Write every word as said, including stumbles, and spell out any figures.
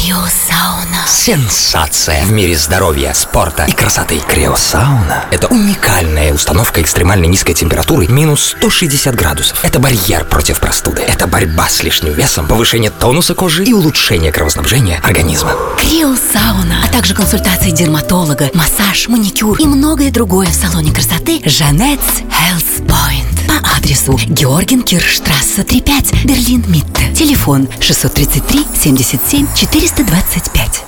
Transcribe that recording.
Криосауна. Сенсация в мире здоровья, спорта и красоты. Криосауна – это уникальная установка экстремально низкой температуры минус сто шестьдесят градусов. Это барьер против простуды. Это борьба с лишним весом, повышение тонуса кожи и улучшение кровоснабжения организма. Криосауна, а также консультации дерматолога, массаж, маникюр и многое другое в салоне красоты Жанетс Health Point. По адресу Георгенкирштрассе три пять, Берлин Митте. Телефон шестьсот тридцать три семьдесят семь четыреста двадцать пять.